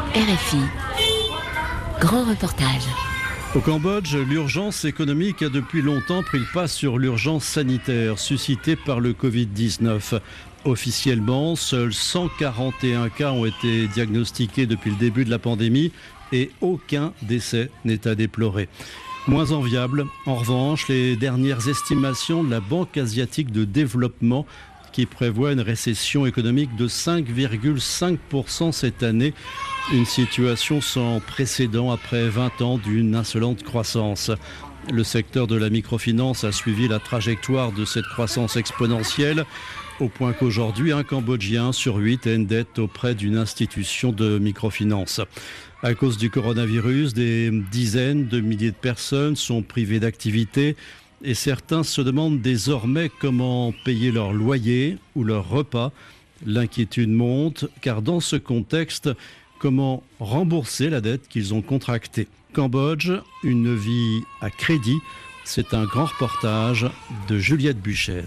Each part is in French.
RFI, grand reportage. Au Cambodge, l'urgence économique a depuis longtemps pris le pas sur l'urgence sanitaire suscitée par le Covid-19. Officiellement, seuls 141 cas ont été diagnostiqués depuis le début de la pandémie et aucun décès n'est à déplorer. Moins enviable, en revanche, les dernières estimations de la Banque asiatique de développement qui prévoit une récession économique de 5,5% cette année. Une situation sans précédent après 20 ans d'une insolente croissance. Le secteur de la microfinance a suivi la trajectoire de cette croissance exponentielle, au point qu'aujourd'hui, un Cambodgien sur 8 a une dette auprès d'une institution de microfinance. À cause du coronavirus, des dizaines de milliers de personnes sont privées d'activité et certains se demandent désormais comment payer leur loyer ou leur repas. L'inquiétude monte car dans ce contexte, comment rembourser la dette qu'ils ont contractée? Cambodge, une vie à crédit. C'est un grand reportage de Juliette Buchez.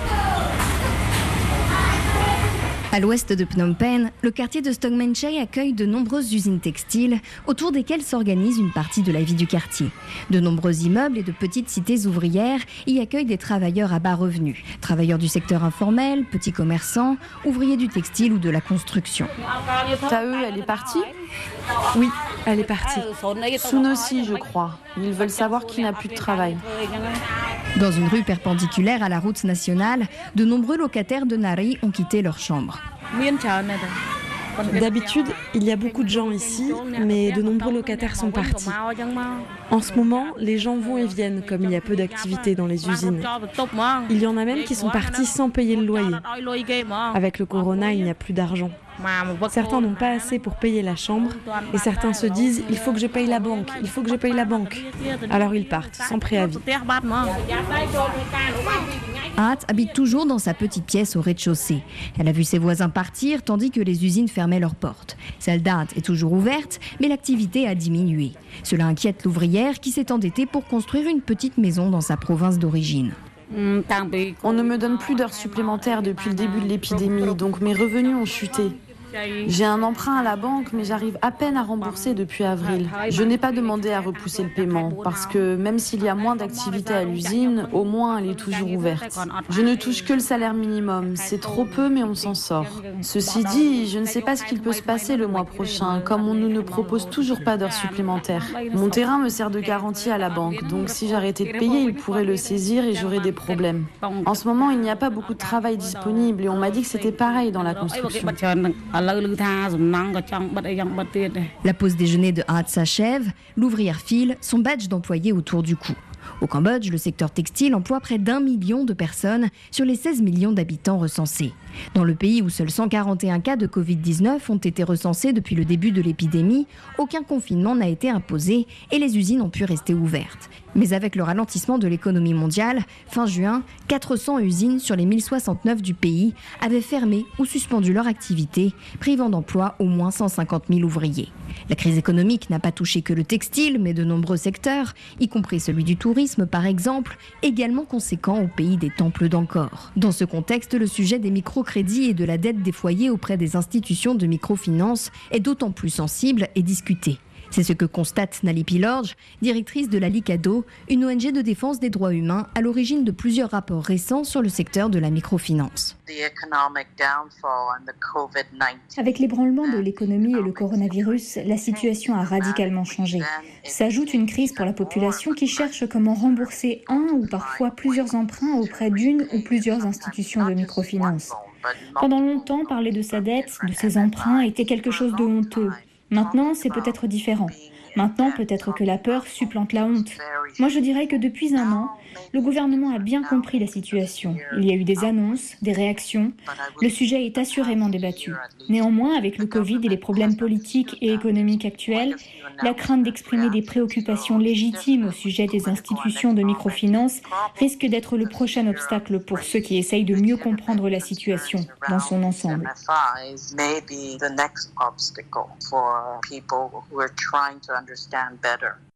À l'ouest de Phnom Penh, le quartier de Stongmen-Chai accueille de nombreuses usines textiles autour desquelles s'organise une partie de la vie du quartier. De nombreux immeubles et de petites cités ouvrières y accueillent des travailleurs à bas revenus. Travailleurs du secteur informel, petits commerçants, ouvriers du textile ou de la construction. Tae, elle est partie ? Oui, elle est partie. Soon aussi, je crois. Ils veulent savoir qui n'a plus de travail. Dans une rue perpendiculaire à la route nationale, de nombreux locataires de Nari ont quitté leur chambre. D'habitude, il y a beaucoup de gens ici, mais de nombreux locataires sont partis. En ce moment, les gens vont et viennent comme il y a peu d'activité dans les usines. Il y en a même qui sont partis sans payer le loyer. Avec le corona, il n'y a plus d'argent. Certains n'ont pas assez pour payer la chambre et certains se disent « il faut que je paye la banque, il faut que je paye la banque ». Alors ils partent sans préavis. Aat habite toujours dans sa petite pièce au rez-de-chaussée. Elle a vu ses voisins partir tandis que les usines fermaient leurs portes. Celle d'Aat est toujours ouverte, mais l'activité a diminué. Cela inquiète l'ouvrière qui s'est endettée pour construire une petite maison dans sa province d'origine. On ne me donne plus d'heures supplémentaires depuis le début de l'épidémie, donc mes revenus ont chuté. J'ai un emprunt à la banque, mais j'arrive à peine à rembourser depuis avril. Je n'ai pas demandé à repousser le paiement, parce que même s'il y a moins d'activité à l'usine, au moins elle est toujours ouverte. Je ne touche que le salaire minimum. C'est trop peu, mais on s'en sort. Ceci dit, je ne sais pas ce qu'il peut se passer le mois prochain, comme on ne nous propose toujours pas d'heures supplémentaires. Mon terrain me sert de garantie à la banque, donc si j'arrêtais de payer, ils pourraient le saisir et j'aurais des problèmes. En ce moment, il n'y a pas beaucoup de travail disponible et on m'a dit que c'était pareil dans la construction. La pause déjeuner de Aat s'achève, l'ouvrière file son badge d'employé autour du cou. Au Cambodge, le secteur textile emploie près d'1 million de personnes sur les 16 millions d'habitants recensés. Dans le pays où seuls 141 cas de Covid-19 ont été recensés depuis le début de l'épidémie, aucun confinement n'a été imposé et les usines ont pu rester ouvertes. Mais avec le ralentissement de l'économie mondiale, fin juin, 400 usines sur les 1069 du pays avaient fermé ou suspendu leur activité, privant d'emploi au moins 150 000 ouvriers. La crise économique n'a pas touché que le textile, mais de nombreux secteurs, y compris celui du tourisme par exemple, également conséquent au pays des temples d'Angkor. Dans ce contexte, le sujet des microcrédits et de la dette des foyers auprès des institutions de microfinance est d'autant plus sensible et discuté. C'est ce que constate Nalipi Lorge, directrice de la Licado, une ONG de défense des droits humains à l'origine de plusieurs rapports récents sur le secteur de la microfinance. Avec l'ébranlement de l'économie et le coronavirus, la situation a radicalement changé. S'ajoute une crise pour la population qui cherche comment rembourser un ou parfois plusieurs emprunts auprès d'une ou plusieurs institutions de microfinance. Pendant longtemps, parler de sa dette, de ses emprunts était quelque chose de honteux. Maintenant, c'est peut-être différent. Maintenant, peut-être que la peur supplante la honte. Moi, je dirais que depuis un an, le gouvernement a bien compris la situation. Il y a eu des annonces, des réactions. Le sujet est assurément débattu. Néanmoins, avec le Covid et les problèmes politiques et économiques actuels, la crainte d'exprimer des préoccupations légitimes au sujet des institutions de microfinance risque d'être le prochain obstacle pour ceux qui essayent de mieux comprendre la situation dans son ensemble.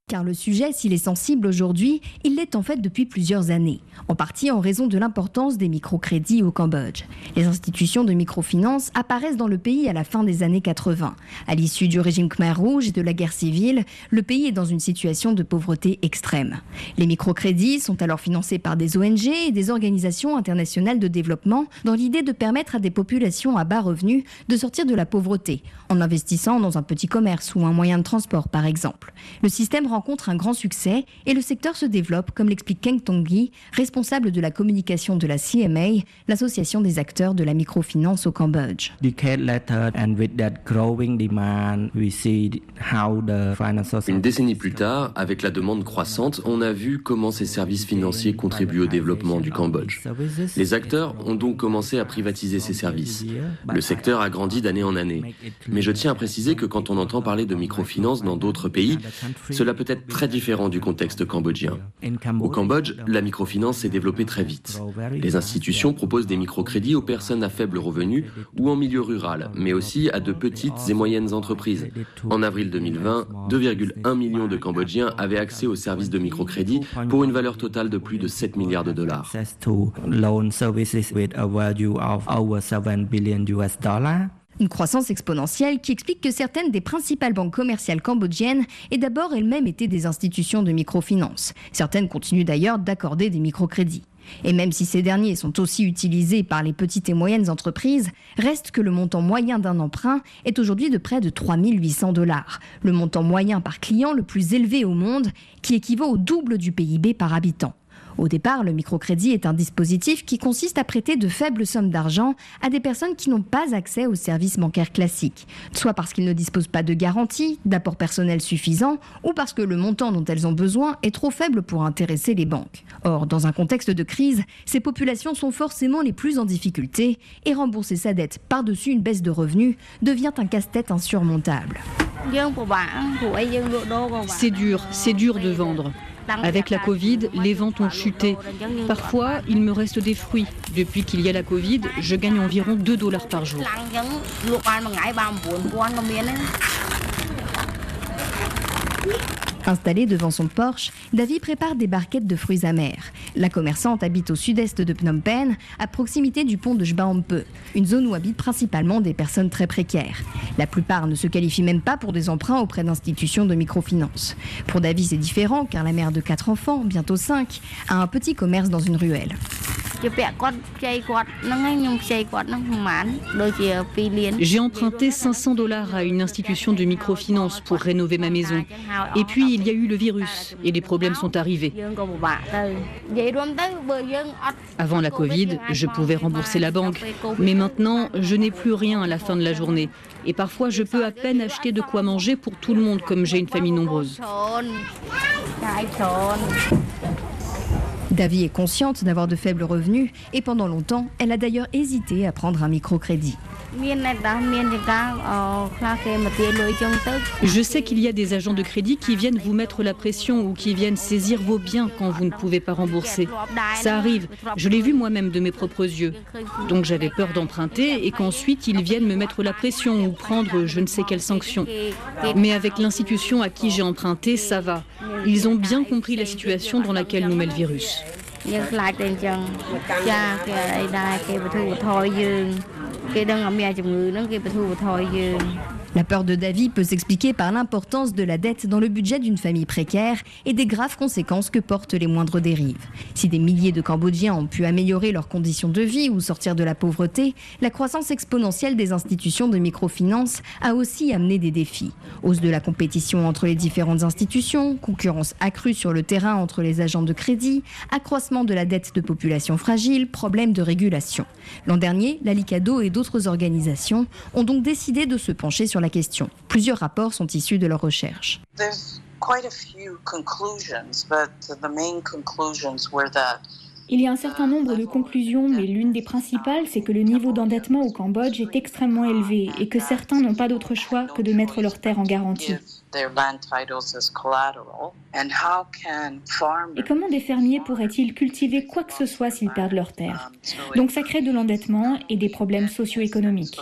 Car le sujet, s'il est sensible aujourd'hui, il l'est en fait depuis plusieurs années, en partie en raison de l'importance des microcrédits au Cambodge. Les institutions de microfinance apparaissent dans le pays à la fin des années 80. À l'issue du régime Khmer Rouge et de la guerre civile, le pays est dans une situation de pauvreté extrême. Les microcrédits sont alors financés par des ONG et des organisations internationales de développement dans l'idée de permettre à des populations à bas revenus de sortir de la pauvreté, en investissant dans un petit commerce ou un moyen de transport par exemple. Le système rencontre un grand succès et le secteur se développe, comme l'explique Keng Tongyi, responsable de la communication de la CMA, l'association des acteurs de la microfinance au Cambodge. Une décennie plus tard, avec la demande croissante, on a vu comment ces services financiers contribuent au développement du Cambodge. Les acteurs ont donc commencé à privatiser ces services. Le secteur a grandi d'année en année. Mais je tiens à préciser que quand on entend parler de microfinance dans d'autres pays, cela peut être très différent du contexte cambodgien. Au Cambodge, la microfinance s'est développée très vite. Les institutions proposent des microcrédits aux personnes à faible revenu ou en milieu rural, mais aussi à de petites et moyennes entreprises. En avril 2020, 2,1 millions de Cambodgiens avaient accès aux services de microcrédit pour une valeur totale de plus de 7 milliards de dollars. Une croissance exponentielle qui explique que certaines des principales banques commerciales cambodgiennes aient d'abord elles-mêmes été des institutions de microfinance. Certaines continuent d'ailleurs d'accorder des microcrédits. Et même si ces derniers sont aussi utilisés par les petites et moyennes entreprises, reste que le montant moyen d'un emprunt est aujourd'hui de près de 3 800 $. Le montant moyen par client le plus élevé au monde, qui équivaut au double du PIB par habitant. Au départ, le microcrédit est un dispositif qui consiste à prêter de faibles sommes d'argent à des personnes qui n'ont pas accès aux services bancaires classiques, soit parce qu'ils ne disposent pas de garantie, d'apport personnel suffisant, ou parce que le montant dont elles ont besoin est trop faible pour intéresser les banques. Or, dans un contexte de crise, ces populations sont forcément les plus en difficulté et rembourser sa dette par-dessus une baisse de revenus devient un casse-tête insurmontable. C'est dur de vendre. Avec la Covid, les ventes ont chuté. Parfois, il me reste des fruits. Depuis qu'il y a la Covid, je gagne environ 2 $ par jour. Installée devant son Porsche, Davy prépare des barquettes de fruits amers. La commerçante habite au sud-est de Phnom Penh, à proximité du pont de Sbaompe, une zone où habitent principalement des personnes très précaires. La plupart ne se qualifient même pas pour des emprunts auprès d'institutions de microfinance. Pour Davy, c'est différent car la mère de 4 enfants, bientôt 5, a un petit commerce dans une ruelle. J'ai emprunté 500 $ à une institution de microfinance pour rénover ma maison. Et puis, il y a eu le virus et les problèmes sont arrivés. Avant la Covid, je pouvais rembourser la banque. Mais maintenant, je n'ai plus rien à la fin de la journée. Et parfois, je peux à peine acheter de quoi manger pour tout le monde, comme j'ai une famille nombreuse. Davy est consciente d'avoir de faibles revenus et pendant longtemps, elle a d'ailleurs hésité à prendre un microcrédit. Je sais qu'il y a des agents de crédit qui viennent vous mettre la pression ou qui viennent saisir vos biens quand vous ne pouvez pas rembourser. Ça arrive, je l'ai vu moi-même de mes propres yeux. Donc j'avais peur d'emprunter et qu'ensuite ils viennent me mettre la pression ou prendre je ne sais quelle sanction. Mais avec l'institution à qui j'ai emprunté, ça va. Ils ont bien compris la situation dans laquelle nous met le virus. La peur de Davy peut s'expliquer par l'importance de la dette dans le budget d'une famille précaire et des graves conséquences que portent les moindres dérives. Si des milliers de Cambodgiens ont pu améliorer leurs conditions de vie ou sortir de la pauvreté, la croissance exponentielle des institutions de microfinance a aussi amené des défis. Hausse de la compétition entre les différentes institutions, concurrence accrue sur le terrain entre les agents de crédit, accroissement de la dette de populations fragiles, problèmes de régulation. L'an dernier, la Licado et d'autres organisations ont donc décidé de se pencher sur la question. Plusieurs rapports sont issus de leurs recherches. There's quite a few conclusions, but the main conclusions were that Il y a un certain nombre de conclusions, mais l'une des principales, c'est que le niveau d'endettement au Cambodge est extrêmement élevé et que certains n'ont pas d'autre choix que de mettre leurs terres en garantie. Et comment des fermiers pourraient-ils cultiver quoi que ce soit s'ils perdent leurs terres? Donc ça crée de l'endettement et des problèmes socio-économiques.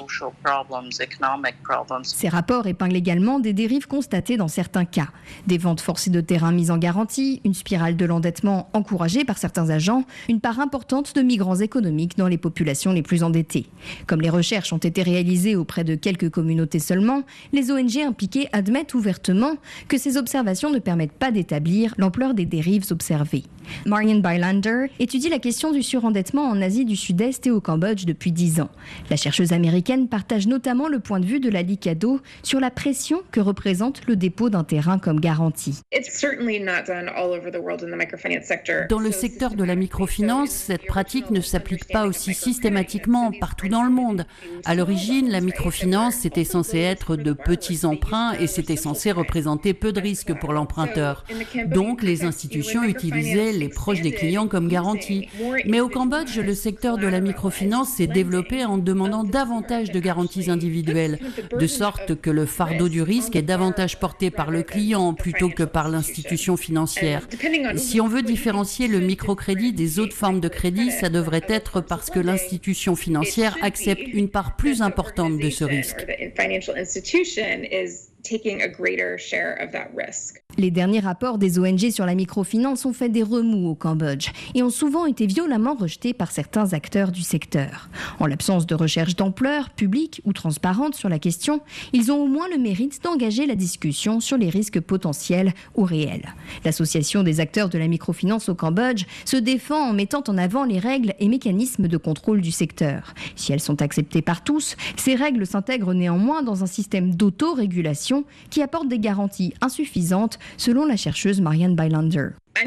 Ces rapports épinglent également des dérives constatées dans certains cas. Des ventes forcées de terrains mises en garantie, une spirale de l'endettement encouragée par certains agents, une part importante de migrants économiques dans les populations les plus endettées. Comme les recherches ont été réalisées auprès de quelques communautés seulement, les ONG impliquées admettent ouvertement que ces observations ne permettent pas d'établir l'ampleur des dérives observées. Marian Bylander étudie la question du surendettement en Asie du Sud-Est et au Cambodge depuis 10 ans. La chercheuse américaine partage notamment le point de vue de la Licado sur la pression que représente le dépôt d'un terrain comme garantie. Dans le secteur de la microfinance, cette pratique ne s'applique pas aussi systématiquement partout dans le monde. À l'origine, la microfinance, c'était censé être de petits emprunts et c'était censé représenter peu de risques pour l'emprunteur. Donc, les institutions utilisaient les proches des clients comme garantie. Mais au Cambodge, le secteur de la microfinance s'est développé en demandant davantage de garanties individuelles, de sorte que le fardeau du risque est davantage porté par le client plutôt que par l'institution financière. Si on veut différencier le microcrédit des autres formes de crédit, ça devrait être parce que l'institution financière accepte une part plus importante de ce risque. Les derniers rapports des ONG sur la microfinance ont fait des remous au Cambodge et ont souvent été violemment rejetés par certains acteurs du secteur. En l'absence de recherche d'ampleur, publique ou transparente sur la question, ils ont au moins le mérite d'engager la discussion sur les risques potentiels ou réels. L'association des acteurs de la microfinance au Cambodge se défend en mettant en avant les règles et mécanismes de contrôle du secteur. Si elles sont acceptées par tous, ces règles s'intègrent néanmoins dans un système d'autorégulation qui apporte des garanties insuffisantes selon la chercheuse Marian Bylander.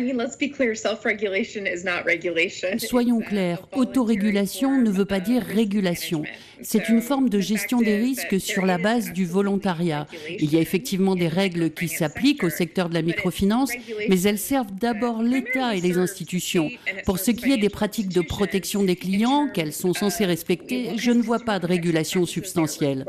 Soyons clairs, autorégulation ne veut pas dire régulation. C'est une forme de gestion des risques sur la base du volontariat. Il y a effectivement des règles qui s'appliquent au secteur de la microfinance, mais elles servent d'abord l'État et les institutions. Pour ce qui est des pratiques de protection des clients qu'elles sont censées respecter, je ne vois pas de régulation substantielle.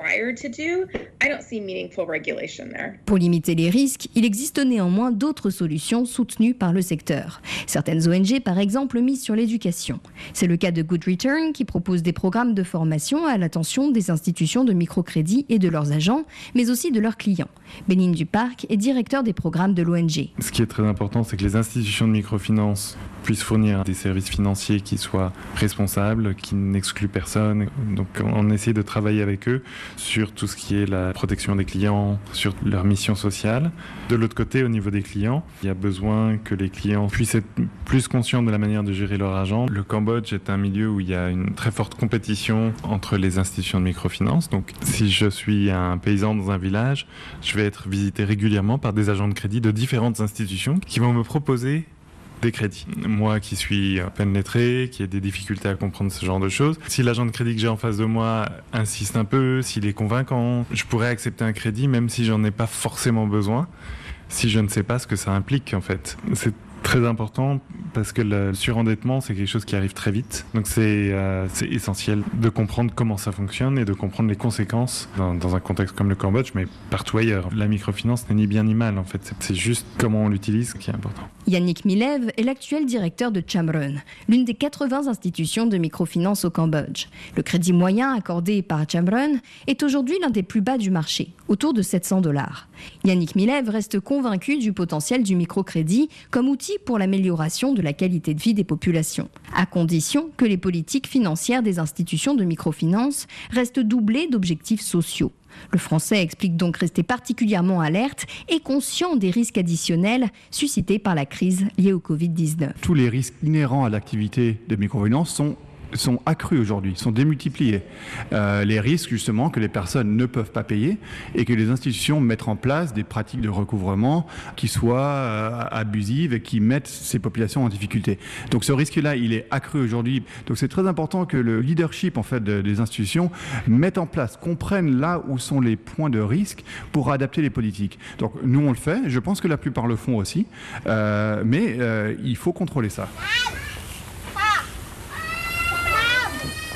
Pour limiter les risques, il existe néanmoins d'autres solutions soutenues par le secteur. Certaines ONG, par exemple, misent sur l'éducation. C'est le cas de Good Return, qui propose des programmes de formation à l'attention des institutions de microcrédit et de leurs agents, mais aussi de leurs clients. Bénigne Duparc est directeur des programmes de l'ONG. Ce qui est très important, c'est que les institutions de microfinance puissent fournir des services financiers qui soient responsables, qui n'excluent personne. Donc on essaie de travailler avec eux sur tout ce qui est la protection des clients, sur leur mission sociale. De l'autre côté, au niveau des clients, il y a besoin que les clients puissent être plus conscients de la manière de gérer leur argent. Le Cambodge est un milieu où il y a une très forte compétition entre les institutions de microfinance. Donc si je suis un paysan dans un village, je vais être visité régulièrement par des agents de crédit de différentes institutions qui vont me proposer des crédits. Moi qui suis à peine lettré, qui ai des difficultés à comprendre ce genre de choses, si l'agent de crédit que j'ai en face de moi insiste un peu, s'il est convaincant, je pourrais accepter un crédit même si j'en ai pas forcément besoin, si je ne sais pas ce que ça implique en fait. C'est très important parce que le surendettement, c'est quelque chose qui arrive très vite. Donc c'est essentiel de comprendre comment ça fonctionne et de comprendre les conséquences dans un contexte comme le Cambodge, mais partout ailleurs. La microfinance n'est ni bien ni mal en fait. C'est juste comment on l'utilise qui est important. Yannick Milev est l'actuel directeur de Chamrun, l'une des 80 institutions de microfinance au Cambodge. Le crédit moyen accordé par Chamrun est aujourd'hui l'un des plus bas du marché, autour de $700. Yannick Milev reste convaincu du potentiel du microcrédit comme outil pour l'amélioration de la qualité de vie des populations, à condition que les politiques financières des institutions de microfinance restent doublées d'objectifs sociaux. Le Français explique donc rester particulièrement alerte et conscient des risques additionnels suscités par la crise liée au Covid-19. Tous les risques inhérents à l'activité de microfinance sont accrus aujourd'hui, sont démultipliés. Les risques justement que les personnes ne peuvent pas payer et que les institutions mettent en place des pratiques de recouvrement qui soient abusives et qui mettent ces populations en difficulté. Donc ce risque-là, il est accru aujourd'hui. Donc c'est très important que le leadership en fait des institutions mette en place, comprenne là où sont les points de risque pour adapter les politiques. Donc nous on le fait, je pense que la plupart le font aussi, mais il faut contrôler ça.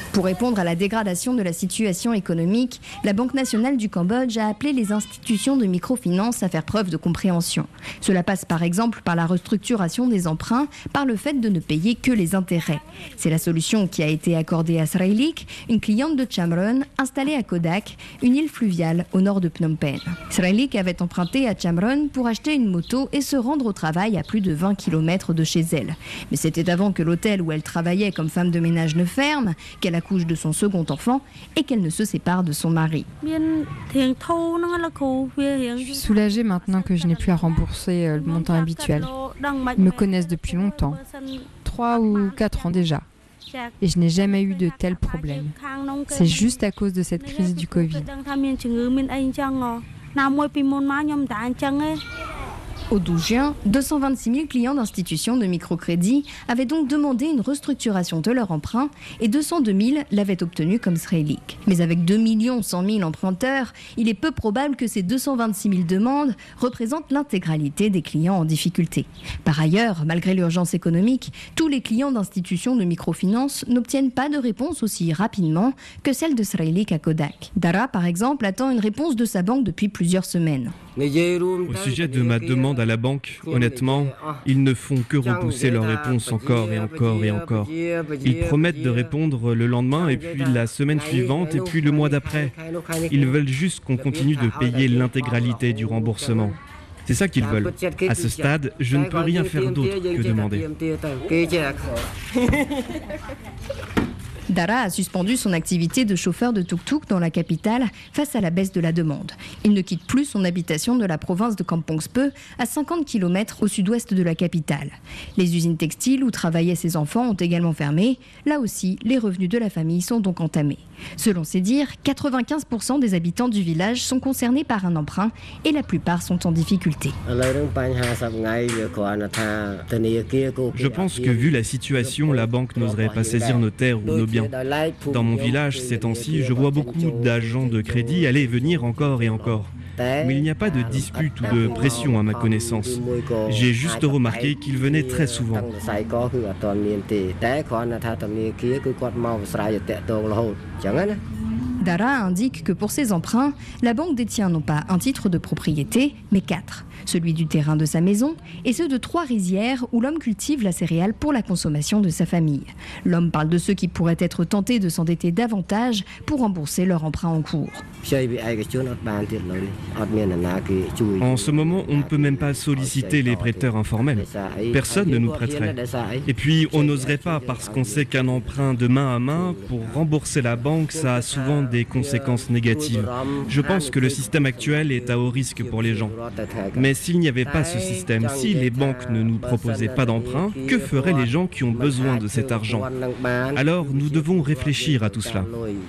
Pour répondre à la dégradation de la situation économique, la Banque nationale du Cambodge a appelé les institutions de microfinance à faire preuve de compréhension. Cela passe par exemple par la restructuration des emprunts, par le fait de ne payer que les intérêts. C'est la solution qui a été accordée à Srailik, une cliente de Cam Ranh installée à Kodak, une île fluviale au nord de Phnom Penh. Srailik avait emprunté à Cam Ranh pour acheter une moto et se rendre au travail à plus de 20 km de chez elle. Mais c'était avant que l'hôtel où elle travaillait comme femme de ménage ne ferme, qu'elle accouche de son second enfant et qu'elle ne se sépare de son mari. Je suis soulagée maintenant que je n'ai plus à rembourser le montant habituel. Ils me connaissent depuis longtemps, 3 ou 4 ans déjà. Et je n'ai jamais eu de tels problèmes. C'est juste à cause de cette crise du Covid. Au 12 juin, 226 000 clients d'institutions de microcrédit avaient donc demandé une restructuration de leur emprunt et 202 000 l'avaient obtenu comme Srailik. Mais avec 2 100 000 emprunteurs, il est peu probable que ces 226 000 demandes représentent l'intégralité des clients en difficulté. Par ailleurs, malgré l'urgence économique, tous les clients d'institutions de microfinance n'obtiennent pas de réponse aussi rapidement que celle de Srailik à Kodak. Dara, par exemple, attend une réponse de sa banque depuis plusieurs semaines. Au sujet de ma demande à la banque, honnêtement, ils ne font que repousser leur réponse encore et encore et encore. Ils promettent de répondre le lendemain et puis la semaine suivante et puis le mois d'après. Ils veulent juste qu'on continue de payer l'intégralité du remboursement. C'est ça qu'ils veulent. À ce stade, je ne peux rien faire d'autre que demander. Dara a suspendu son activité de chauffeur de tuk-tuk dans la capitale face à la baisse de la demande. Il ne quitte plus son habitation de la province de Kampong Speu, à 50 km au sud-ouest de la capitale. Les usines textiles où travaillaient ses enfants ont également fermé. Là aussi, les revenus de la famille sont donc entamés. Selon ses dires, 95% des habitants du village sont concernés par un emprunt et la plupart sont en difficulté. Je pense que vu la situation, la banque n'oserait pas saisir nos terres ou nos biens. Dans mon village, ces temps-ci, je vois beaucoup d'agents de crédit aller et venir encore et encore. Mais il n'y a pas de dispute ou de pression à ma connaissance. J'ai juste remarqué qu'ils venaient très souvent. Dara indique que pour ses emprunts, la banque détient non pas un titre de propriété, mais 4. Celui du terrain de sa maison et ceux de 3 rizières où l'homme cultive la céréale pour la consommation de sa famille. L'homme parle de ceux qui pourraient être tentés de s'endetter davantage pour rembourser leur emprunt en cours. En ce moment, on ne peut même pas solliciter les prêteurs informels. Personne ne nous prêterait. Et puis, on n'oserait pas parce qu'on sait qu'un emprunt de main à main, pour rembourser la banque, ça a souvent des conséquences négatives. Je pense que le système actuel est à haut risque pour les gens. Mais s'il n'y avait pas ce système, si les banques ne nous proposaient pas d'emprunt, que feraient les gens qui ont besoin de cet argent? Alors, nous devons réfléchir à tout cela.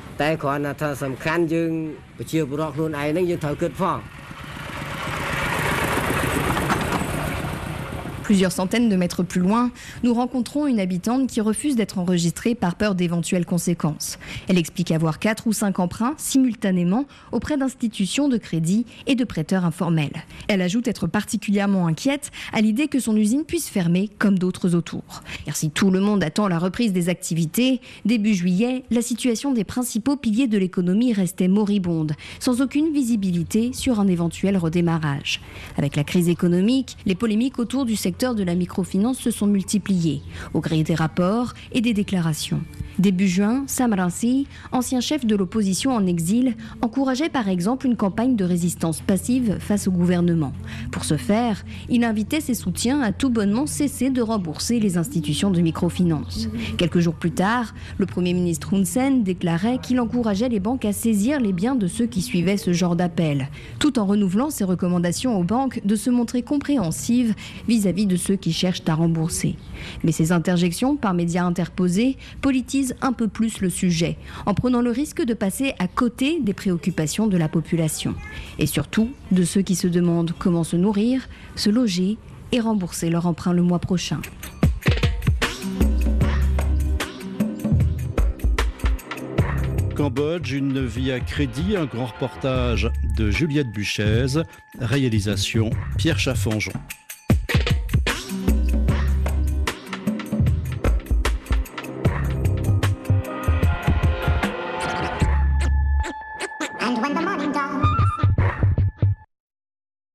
Plusieurs centaines de mètres plus loin, nous rencontrons une habitante qui refuse d'être enregistrée par peur d'éventuelles conséquences. Elle explique avoir 4 ou 5 emprunts simultanément auprès d'institutions de crédit et de prêteurs informels. Elle ajoute être particulièrement inquiète à l'idée que son usine puisse fermer comme d'autres autour. Car si tout le monde attend la reprise des activités, début juillet, la situation des principaux piliers de l'économie restait moribonde, sans aucune visibilité sur un éventuel redémarrage. Avec la crise économique, les polémiques autour du secteur de la microfinance se sont multipliés, au gré des rapports et des déclarations. Début juin, Sam Rainsy, ancien chef de l'opposition en exil, encourageait par exemple une campagne de résistance passive face au gouvernement. Pour ce faire, il invitait ses soutiens à tout bonnement cesser de rembourser les institutions de microfinance. Quelques jours plus tard, le Premier ministre Hun Sen déclarait qu'il encourageait les banques à saisir les biens de ceux qui suivaient ce genre d'appel, tout en renouvelant ses recommandations aux banques de se montrer compréhensives vis-à-vis de ceux qui cherchent à rembourser. Mais ces interjections par médias interposés politisent un peu plus le sujet, en prenant le risque de passer à côté des préoccupations de la population. Et surtout, de ceux qui se demandent comment se nourrir, se loger et rembourser leur emprunt le mois prochain. Cambodge, une vie à crédit, un grand reportage de Juliette Buchez, réalisation Pierre Chaffanjon.